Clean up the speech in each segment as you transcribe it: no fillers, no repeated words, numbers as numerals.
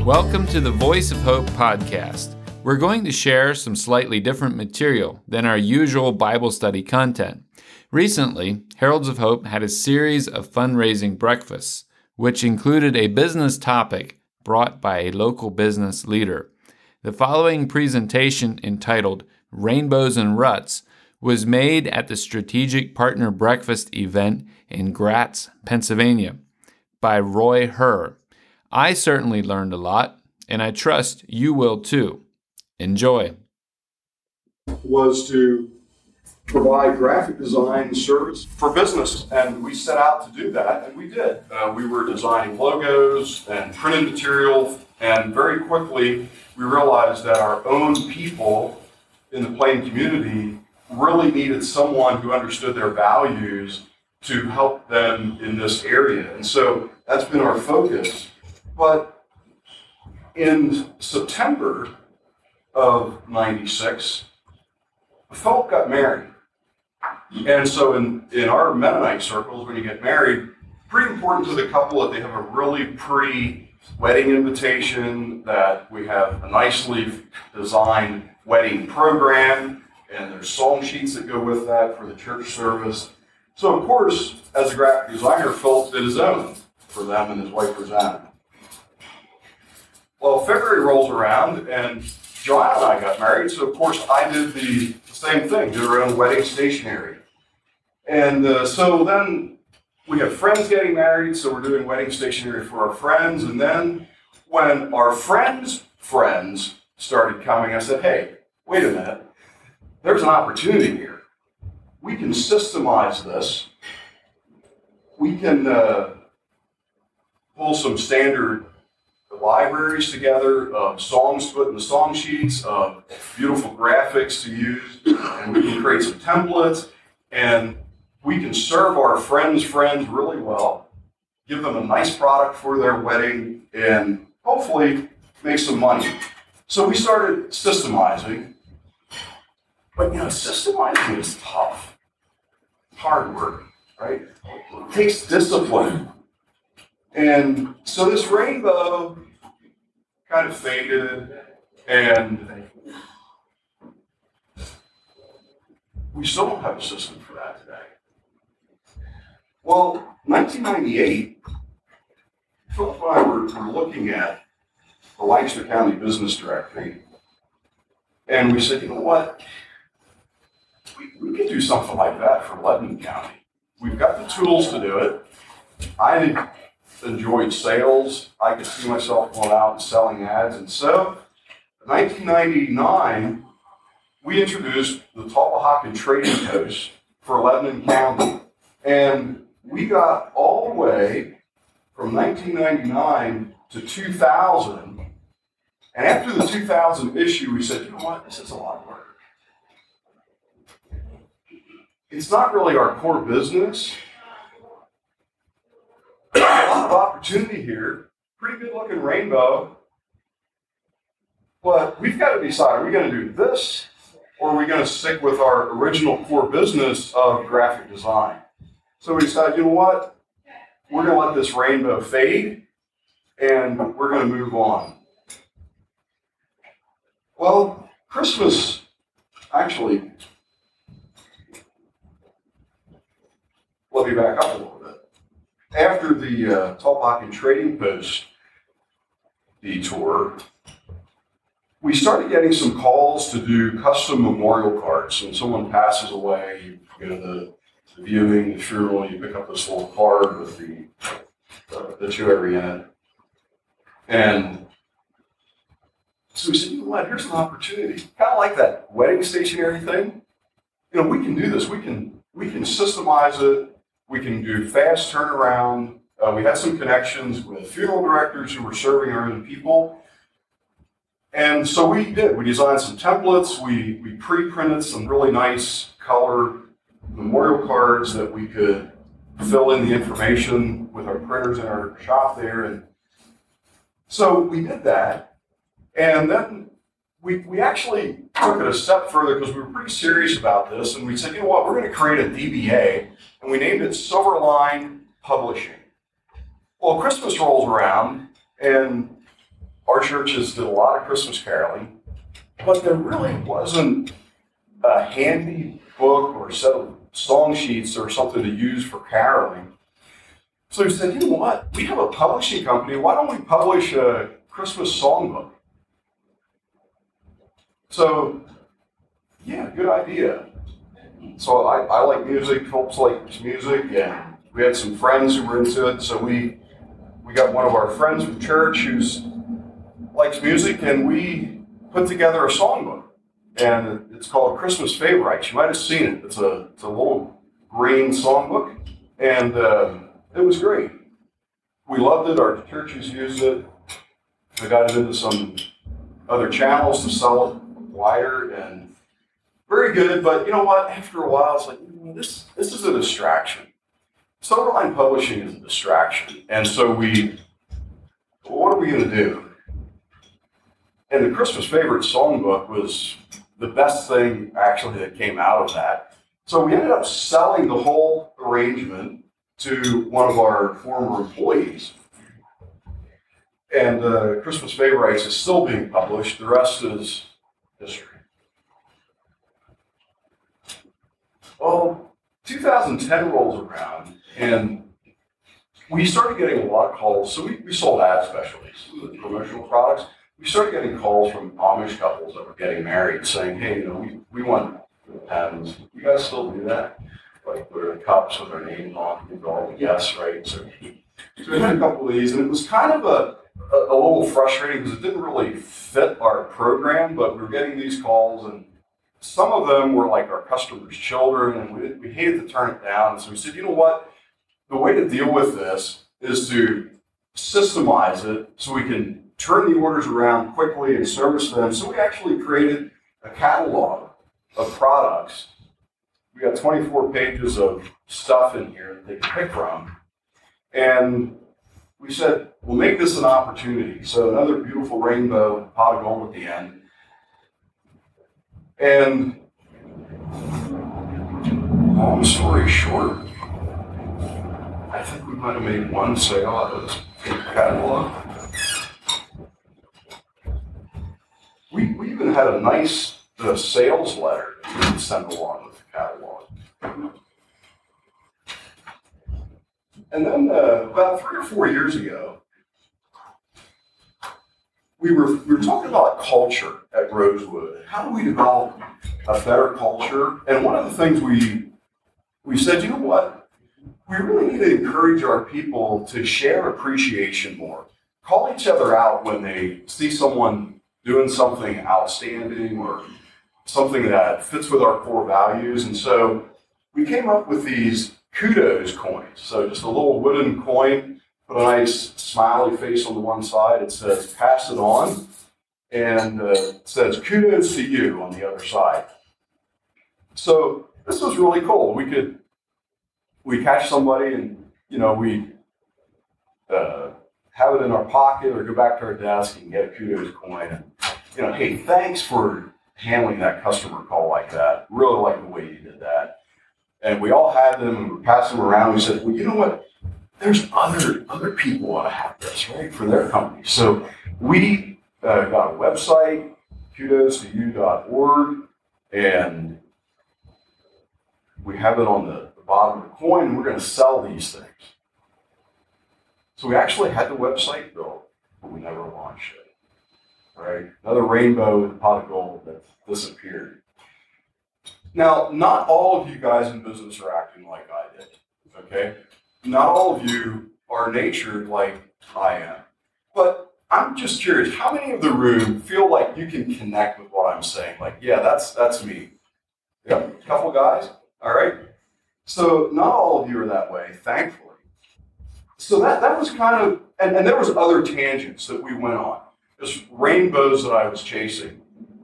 Welcome to the Voice of Hope podcast. We're going to share some slightly different material than our usual Bible study content. Recently, Heralds of Hope had a series of fundraising breakfasts, which included a business topic brought by a local business leader. The following presentation, entitled Rainbows and Ruts, was made at the Strategic Partner Breakfast event in Gratz, Pennsylvania, by Roy Herr. I certainly learned a lot, and I trust you will too. Enjoy. Was to provide graphic design service for business, and we set out to do that, and we did. We were designing logos and printed material, and very quickly we realized that our own people in the Plain community really needed someone who understood their values to help them in this area, and so that's been our focus. But in September of '96, Philip got married. And so in our Mennonite circles, when you get married, pretty important to the couple that they have a really pretty wedding invitation, that we have a nicely designed wedding program, and there's song sheets that go with that for the church service. So of course, as a graphic designer, Philip did his own for them and his wife Rosanna. Well, February rolls around, and Joanna and I got married, so of course I did the same thing, did our own wedding stationery. And so then we have friends getting married, so we're doing wedding stationery for our friends. And then when our friends' friends started coming, I said, hey, wait a minute, there's an opportunity here. We can systemize this. We can pull some standard libraries together of songs put in the song sheets, of beautiful graphics to use, and we can create some templates, and we can serve our friends' friends really well, give them a nice product for their wedding, and hopefully make some money. So we started systemizing, but systemizing is tough. It's hard work, right? It takes discipline. And so this rainbow kind of faded, and we still don't have a system for that today. Well, 1998, Philip and I were looking at the Lancaster County Business Directory, and we said, you know what, we could do something like that for Lebanon County. We've got the tools to do it. I enjoyed sales. I could see myself going out and selling ads. And so, in 1999, we introduced the Tulpehocken Trading Post for Lebanon County. And we got all the way from 1999 to 2000. And after the 2000 issue, we said, you know what, this is a lot of work. It's not really our core business. A lot of opportunity here, pretty good looking rainbow, but we've got to decide, are we going to do this, or are we going to stick with our original core business of graphic design? So we decided, you know what, we're going to let this rainbow fade, and we're going to move on. Well, Christmas, actually, let me back up a little bit. After the Tulpehocken Trading Post detour, we started getting some calls to do custom memorial cards. When someone passes away, you go to the viewing, the funeral, you pick up this little card with the cherry in it. And so we said, you know what, here's an opportunity. Kind of like that wedding stationery thing. We can do this. We can systemize it. We can do fast turnaround. We had some connections with funeral directors who were serving our own people. And so we did. We designed some templates. We pre-printed some really nice color memorial cards that we could fill in the information with our printers in our shop there. And so we did that. And then we actually took it a step further because we were pretty serious about this. And we said, you know what, we're going to create a DBA. And we named it Silverline Publishing. Well, Christmas rolls around, and our churches did a lot of Christmas caroling, but there really wasn't a handy book or set of song sheets or something to use for caroling. So we said, you know what? We have a publishing company. Why don't we publish a Christmas songbook? So, yeah, good idea. So I like music, Phillips likes music, and we had some friends who were into it. So we got one of our friends from church who likes music, and we put together a songbook. And it's called Christmas Favorites. You might have seen it. It's a little green songbook, and it was great. We loved it. Our churches used it. We got it into some other channels to sell it wider, and very good. But you know what? After a while, it's like, this is a distraction. Silverline Publishing is a distraction. And so what are we going to do? And the Christmas Favorite Songbook was the best thing, actually, that came out of that. So we ended up selling the whole arrangement to one of our former employees. And Christmas Favorites is still being published. The rest is history. Well, 2010 rolls around, and we started getting a lot of calls. So we sold ad specialties, promotional products. We started getting calls from Amish couples that were getting married saying, hey, we want pens. You guys still do that? Like, the cups with our names on, we go, all yes, right? So we had a couple of these, and it was kind of a little frustrating because it didn't really fit our program, but we were getting these calls, and some of them were like our customers' children, and we hated to turn it down. So we said, you know what? The way to deal with this is to systemize it so we can turn the orders around quickly and service them. So we actually created a catalog of products. We got 24 pages of stuff in here that they can pick from. And we said, we'll make this an opportunity. So another beautiful rainbow pot of gold at the end. And long story short, I think we might have made one sale out of this catalog. We even had a nice sales letter that we could send along with the catalog. And then about 3 or 4 years ago, we were talking about culture at Rosewood. How do we develop a better culture? And one of the things we said, you know what? We really need to encourage our people to share appreciation more. Call each other out when they see someone doing something outstanding or something that fits with our core values. And so we came up with these kudos coins. So just a little wooden coin, put a nice smiley face on the one side. It says, pass it on. And it says, kudos to you on the other side. So this was really cool. We catch somebody and, we have it in our pocket or go back to our desk and get a kudos coin. And, hey, thanks for handling that customer call like that. Really like the way you did that. And we all had them and we passed them around. We said, well, you know what? There's other people want to have this, right, for their company. So we got a website, kudos2you.org, and we have it on the bottom of the coin, and we're going to sell these things. So we actually had the website built, but we never launched it. Right? Another rainbow with a pot of gold that disappeared. Now, not all of you guys in business are acting like I did. Okay? Not all of you are natured like I am. But I'm just curious, how many of the room feel like you can connect with what I'm saying? Like, yeah, that's me. Yeah, a couple guys? All right? So not all of you are that way, thankfully. So that was kind of, and there was other tangents that we went on. Just rainbows that I was chasing.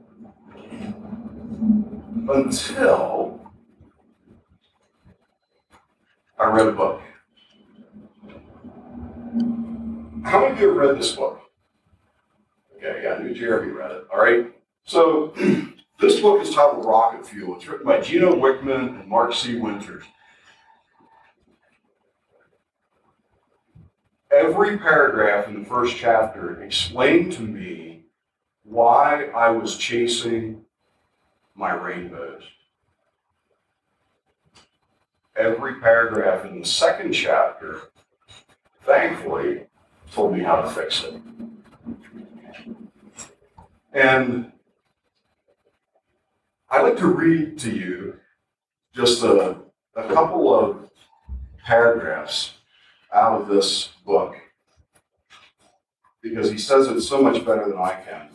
Until I read a book. How many of you have read this book? Okay, yeah, I knew Jeremy read it. All right. So this book is titled Rocket Fuel. It's written by Gino Wickman and Mark C. Winters. every paragraph in the first chapter explained to me why I was chasing my rainbows. Every paragraph in the second chapter, thankfully, told me how to fix it. And I'd like to read to you just a couple of paragraphs out of this book, because he says it so much better than I can.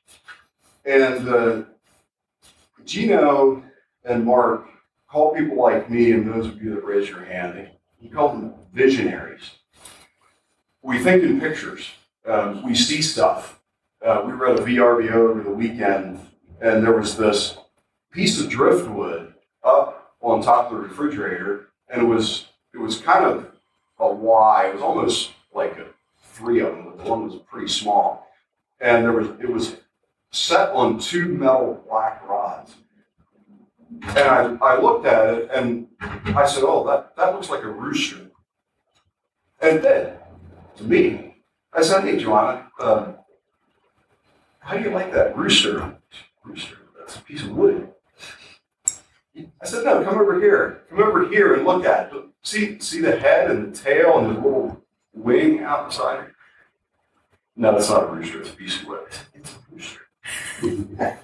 And Gino and Mark call people like me, and those of you that raise your hand, he called them visionaries. We think in pictures. We see stuff. We read a VRBO over the weekend, and there was this piece of driftwood up on top of the refrigerator, and it was kind of a Y. It was almost like three of them, but the one was pretty small. And it was set on two metal black rods. And I looked at it and I said, "Oh, that looks like a rooster." And it did, to me. I said, "Hey, Joanna, how do you like that rooster?" "Rooster? That's a piece of wood." I said, "No, come over here. Come over here and look at it. See the head and the tail and the little wing outside?" "No, that's not a rooster. It's a piece of wood." "It's a rooster."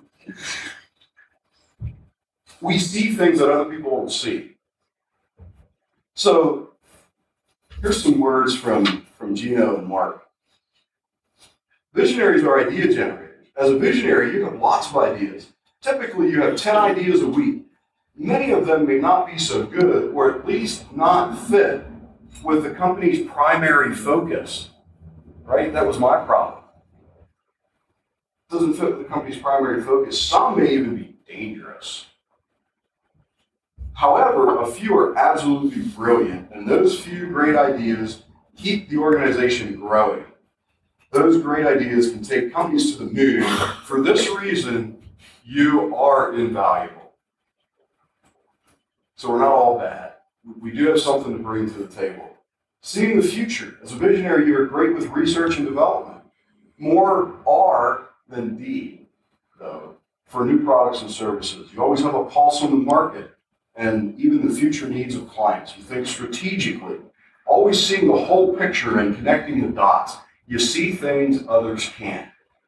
We see things that other people don't see. So here's some words from Gino and Mark. Visionaries are idea generators. As a visionary, you have lots of ideas. Typically, you have 10 ideas a week. Many of them may not be so good, or at least not fit with the company's primary focus. Right? That was my problem. It doesn't fit with the company's primary focus. Some may even be dangerous. However, a few are absolutely brilliant, and those few great ideas keep the organization growing. Those great ideas can take companies to the moon. For this reason, you are invaluable. So we're not all bad. We do have something to bring to the table. Seeing the future. As a visionary, you are great with research and development. More R than D, though, for new products and services. You always have a pulse on the market and even the future needs of clients. You think strategically, always seeing the whole picture and connecting the dots. You see things others can't.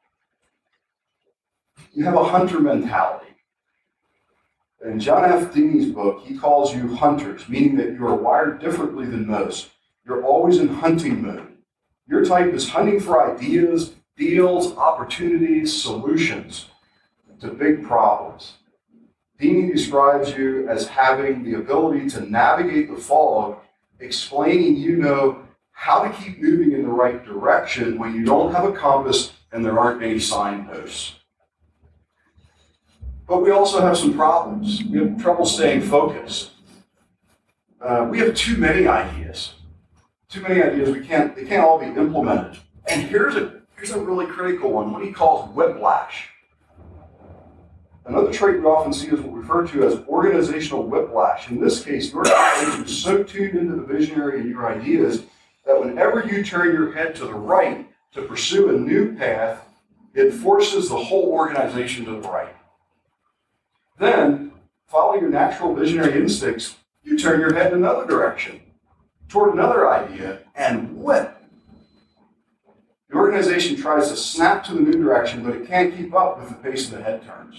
You have a hunter mentality. In John F. Deeney's book, he calls you hunters, meaning that you are wired differently than most. You're always in hunting mode. Your type is hunting for ideas, deals, opportunities, solutions to big problems. Deeney describes you as having the ability to navigate the fog, explaining you know how to keep moving in the right direction when you don't have a compass and there aren't any signposts. But we also have some problems. We have trouble staying focused. We have too many ideas. Too many ideas. They can't all be implemented. And here's a really critical one, what he calls whiplash. Another trait we often see is what we refer to as organizational whiplash. In this case, your organization is so tuned into the visionary and your ideas that whenever you turn your head to the right to pursue a new path, it forces the whole organization to the right. Then, following your natural visionary instincts, you turn your head in another direction, toward another idea, and whip. The organization tries to snap to the new direction, but it can't keep up with the pace of the head turns.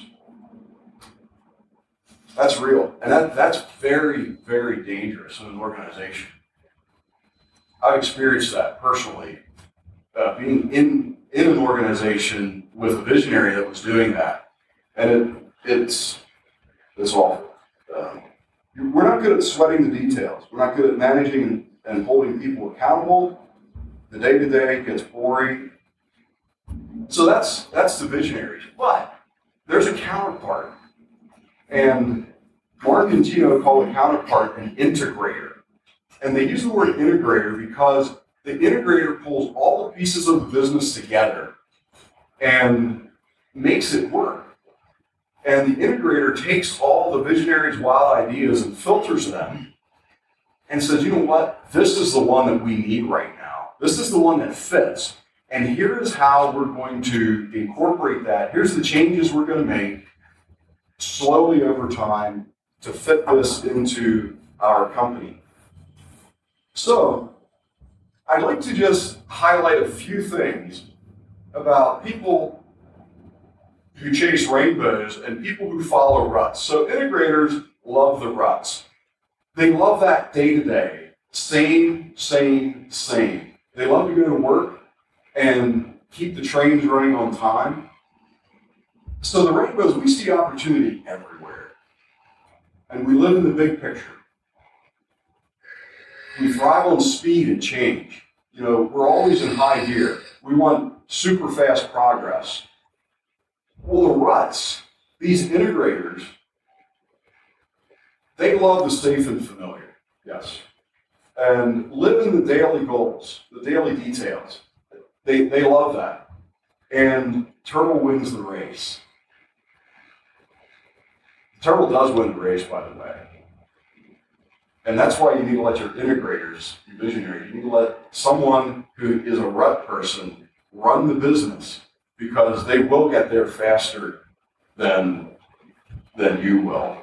That's real, and that's very, very dangerous in an organization. I've experienced that personally, being in an organization with a visionary that was doing that, and it's awful. We're not good at sweating the details. We're not good at managing and holding people accountable. The day-to-day gets boring. So that's the visionaries. But there's a counterpart. And Mark and Gino call the counterpart an integrator. And they use the word integrator because the integrator pulls all the pieces of the business together and makes it work. And the integrator takes all the visionaries' wild ideas and filters them and says, you know what, this is the one that we need right now. This is the one that fits. And here is how we're going to incorporate that. Here's the changes we're going to make slowly over time to fit this into our company. So, I'd like to just highlight a few things about people who chase rainbows and people who follow ruts. So integrators love the ruts. They love that day-to-day, same. They love to go to work and keep the trains running on time. So the rainbows, we see opportunity everywhere. And we live in the big picture. We thrive on speed and change. We're always in high gear. We want super fast progress. Well, the ruts, these integrators, they love the safe and familiar, yes. And live in the daily goals, the daily details. They love that. And Turtle wins the race. Turtle does win the race, by the way. And that's why you need to let your integrators be visionary. You need to let someone who is a rut person run the business, because they will get there faster than you will.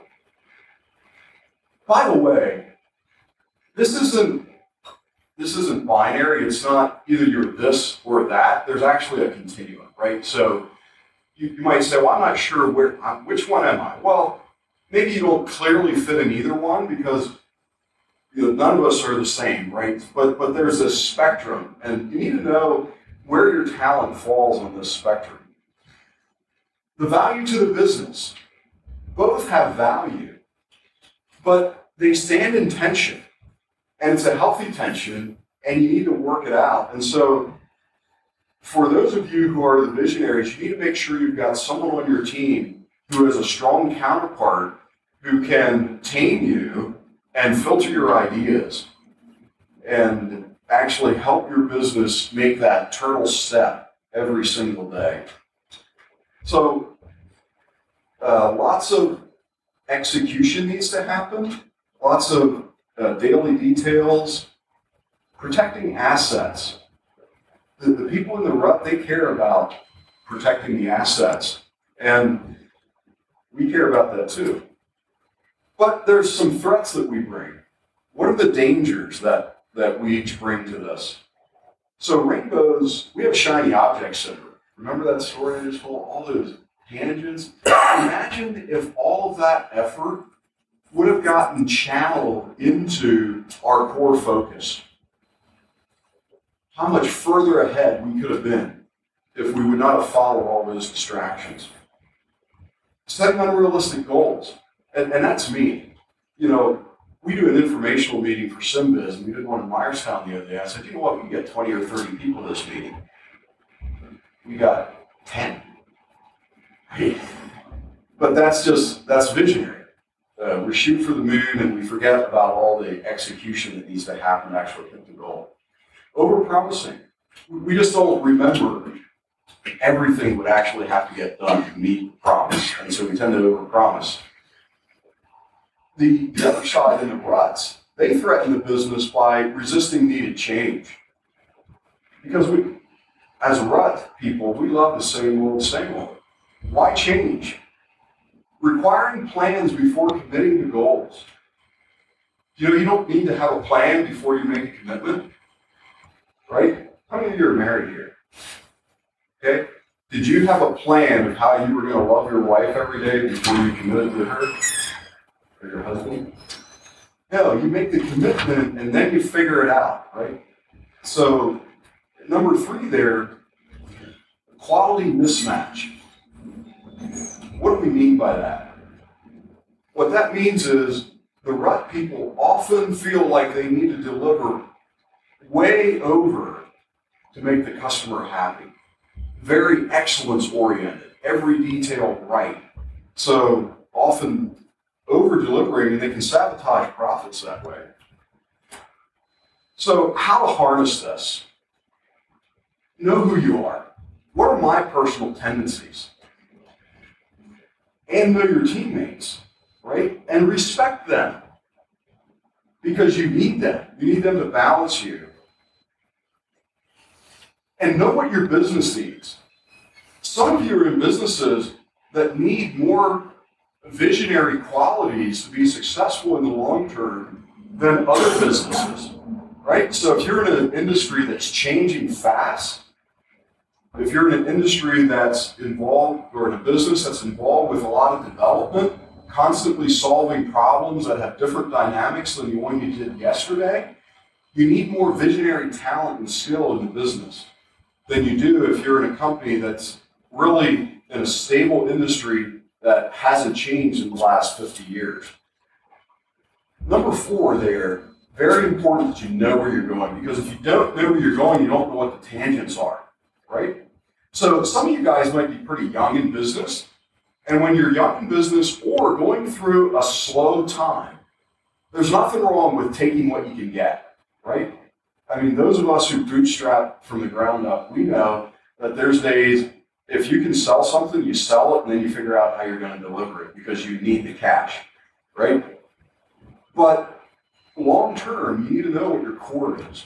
By the way, this isn't binary. It's not either you're this or that. There's actually a continuum, right? So you might say, well, I'm not sure which one am I? Well, maybe you don't clearly fit in either one, because none of us are the same, right? But there's this spectrum, and you need to know where your talent falls on this spectrum. The value to the business. Both have value, but they stand in tension. And it's a healthy tension, and you need to work it out. And so, for those of you who are the visionaries, you need to make sure you've got someone on your team who is a strong counterpart who can tame you and filter your ideas and actually help your business make that turtle step every single day. So lots of execution needs to happen, lots of daily details, protecting assets. The people in the rut, they care about protecting the assets, and we care about that too. But there's some threats that we bring. What are the dangers that we each bring to this? So rainbows, we have shiny object syndrome. Remember that story I just told? All those tangents? Imagine if all of that effort would have gotten channeled into our core focus. How much further ahead we could have been if we would not have followed all those distractions. Setting unrealistic goals. And that's me. We do an informational meeting for SimBiz, and we did one in Myerstown the other day. I said, you know what, we get 20 or 30 people this meeting. We got 10. But that's visionary. We shoot for the moon, and we forget about all the execution that needs to happen to actually hit the goal. Over-promising. We just don't remember everything would actually have to get done to meet promise, and so we tend to over-promise. The other side in the ruts, they threaten the business by resisting needed change. Because we, as rut people, we love the same old. Why change? Requiring plans before committing to goals. You don't need to have a plan before you make a commitment, right? How many of you are married here? Okay? Did you have a plan of how you were going to love your wife every day before you committed to her? Or your husband? No, you make the commitment and then you figure it out, right? So, number 3 there, quality mismatch. What do we mean by that? What that means is the rut people often feel like they need to deliver way over to make the customer happy. Very excellence-oriented, every detail right. So often over-delivering, and they can sabotage profits that way. So how to harness this? Know who you are. What are my personal tendencies? And know your teammates, right? And respect them. Because you need them. You need them to balance you. and know what your business needs. Some of you are in businesses that need more visionary qualities to be successful in the long term than other businesses, right? So if you're in an industry that's changing fast, if you're in an industry that's involved, or in a business that's involved with a lot of development, constantly solving problems that have different dynamics than the one you did yesterday, you need more visionary talent and skill in the business than you do if you're in a company that's really in a stable industry that hasn't changed in the last 50 years. Number 4 there, very important that you know where you're going, because if you don't know where you're going, you don't know what the tangents are, right? So some of you guys might be pretty young in business, and when you're young in business or going through a slow time, there's nothing wrong with taking what you can get, right? I mean, those of us who bootstrap from the ground up, we know that there's days, if you can sell something, you sell it, and then you figure out how you're going to deliver it because you need the cash, right? But long term, you need to know what your core is.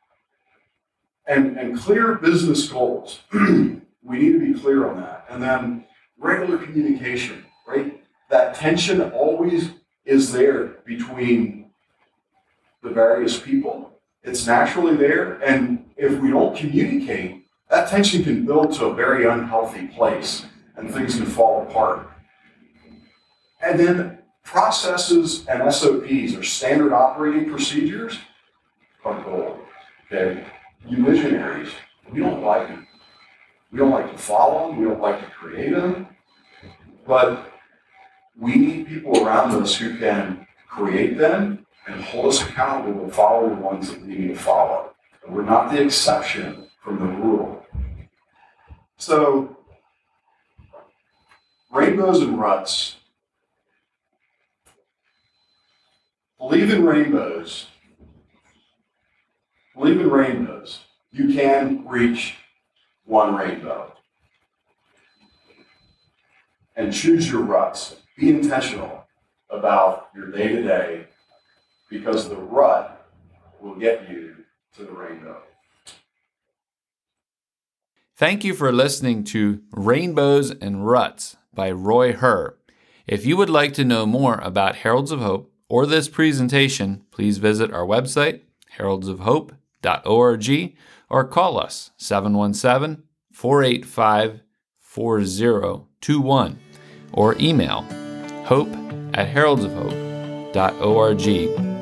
And clear business goals. We need to be clear on that. And then regular communication, right? That tension always is there between the various people. It's naturally there. And if we don't communicate, that tension can build to a very unhealthy place and things can fall apart. And then processes and SOPs, or standard operating procedures, are gold. Okay? You visionaries, we don't like them. We don't like to follow them. We don't like to create them. But we need people around us who can create them and hold us accountable to follow the ones that we need to follow. And we're not the exception from the rule. So, rainbows and ruts. Believe in rainbows. Believe in rainbows. You can reach one rainbow. And choose your ruts. Be intentional about your day-to-day, because the rut will get you to the rainbow. Thank you for listening to Rainbows and Ruts by Roy Herr. If you would like to know more about Heralds of Hope or this presentation, please visit our website, heraldsofhope.org, or call us 717-485-4021, or email hope@heraldsofhope.org.